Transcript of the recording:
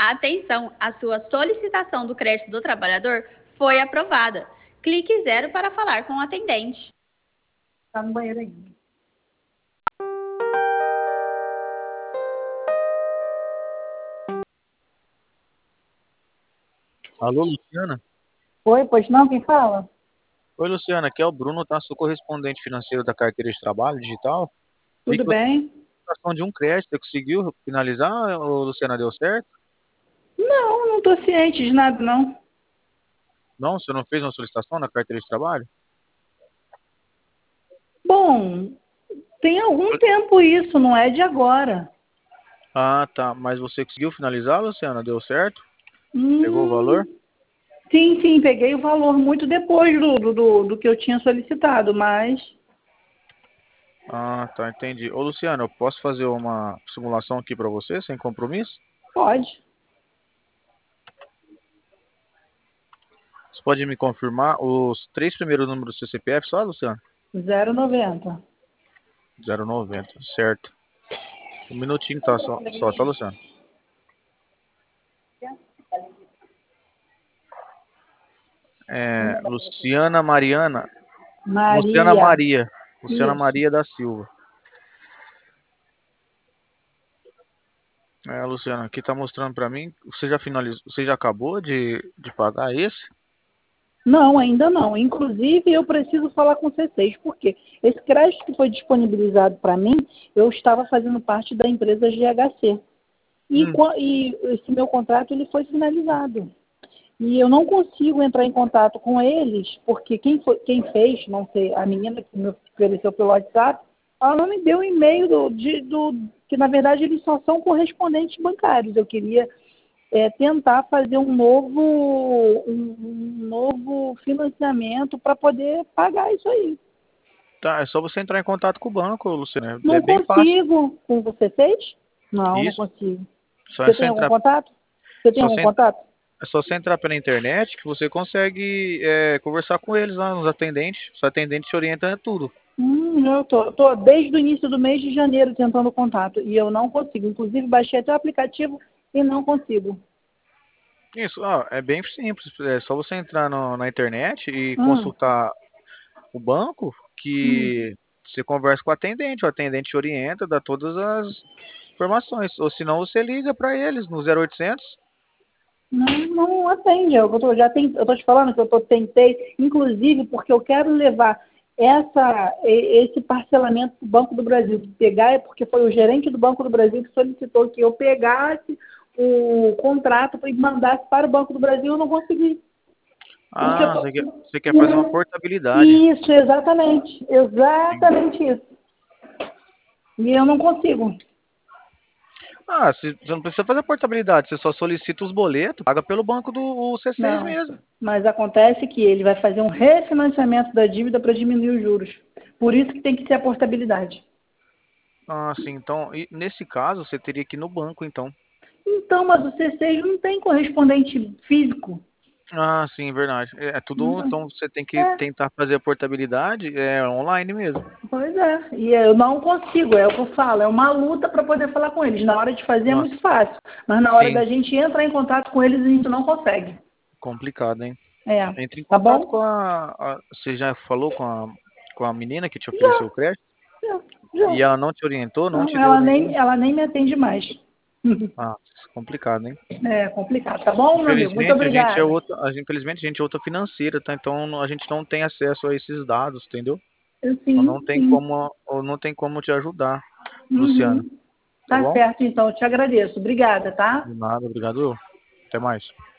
Atenção, a sua solicitação do crédito do trabalhador foi aprovada. Clique 0 para falar com o atendente. Tá no banheiro ainda. Alô, Luciana? Oi, pois não, quem fala? Oi, Luciana, aqui é o Bruno, tá? Sou correspondente financeiro da carteira de trabalho digital. Vi Tudo que você bem? tem solicitação de um crédito, você conseguiu finalizar, ô, Luciana, deu certo? Não, não tô ciente de nada, não. Não, você não fez uma solicitação na carteira de trabalho? Bom, tem algum tempo isso, não é de agora. Ah, tá, mas você conseguiu finalizar, Luciana? Deu certo? Pegou o valor? Hum, sim, peguei o valor muito depois do que eu tinha solicitado, mas Ah, tá, entendi. Ô, Luciana, eu posso fazer uma simulação aqui pra você, sem compromisso? pode. Você pode me confirmar os três primeiros números do seu CPF só, Luciana? 0,90. 090, certo. Um minutinho, tá? Só, tá, Luciana? Luciana Mariana. Luciana Maria. Maria. Luciana Isso. Maria da Silva. Luciana, aqui tá mostrando pra mim. Você já finalizou? Você já acabou de pagar esse? Não, ainda não. Inclusive, eu preciso falar com vocês, porque esse crédito que foi disponibilizado para mim, eu estava fazendo parte da empresa GHC. Hum. E esse meu contrato ele foi finalizado. E eu não consigo entrar em contato com eles, porque quem fez, não sei, a menina que me ofereceu pelo WhatsApp, ela não me deu o e-mail que na verdade eles só são correspondentes bancários. Eu queria tentar fazer um novo financiamento para poder pagar isso aí. Tá, é só você entrar em contato com o banco, Luciana. É Não bem fácil. consigo com você fez? Não Isso. consigo. Só é Você você tem algum entrar, contato? Você tem só algum você, contato? é só você entrar pela internet que você consegue conversar com eles lá, os atendentes. Os atendentes te orientam em tudo. Eu tô desde o início do mês de janeiro tentando contato e eu não consigo. Inclusive, baixei até o aplicativo e não consigo. Isso, é bem simples. É só você entrar na internet e Hum, consultar o banco hum. que você conversa com o atendente te orienta, dá todas as informações. Ou senão você liga para eles no 0800. Não atende. Eu tô te falando que tentei, inclusive porque eu quero levar esse parcelamento para o Banco do Brasil. Pegar é porque foi o gerente do Banco do Brasil que solicitou que eu pegasse o contrato e mandasse para o Banco do Brasil. Eu não consegui. Porque eu Ah, tô... você quer fazer uma portabilidade. Isso, exatamente isso. E eu não consigo. Ah, você não precisa fazer a portabilidade, você só solicita os boletos, paga pelo banco do C6 Não. mesmo. Mas acontece que ele vai fazer um refinanciamento da dívida para diminuir os juros. Por isso que tem que ser a portabilidade. Ah, sim, então, e nesse caso você teria que ir no banco, então. Então, mas o C6 não tem correspondente físico. Ah, sim, verdade. É tudo, Então, então você tem que é, tentar fazer a portabilidade online mesmo. pois é. E eu não consigo, é o que eu falo. É uma luta para poder falar com eles. Na hora de fazer é muito Nossa, fácil. Mas na hora sim, da gente entrar em contato com eles, a gente não consegue. complicado, hein? É. Entre em Tá contato com bom? você já falou com a menina que te ofereceu Já, o crédito? já, já. E ela não te orientou, não Não, te deu nenhum? ela nem me atende mais. Ah, complicado, hein? É complicado. Tá bom, meu amigo? Muito obrigada. Infelizmente a gente é outra financeira, tá? Então a gente não tem acesso a esses dados, entendeu? Então Sim, sim. não tem como te ajudar, Luciana. Uhum. Tá Tá bom? certo, então. Te agradeço. Obrigada, tá? De nada, obrigado. Até mais.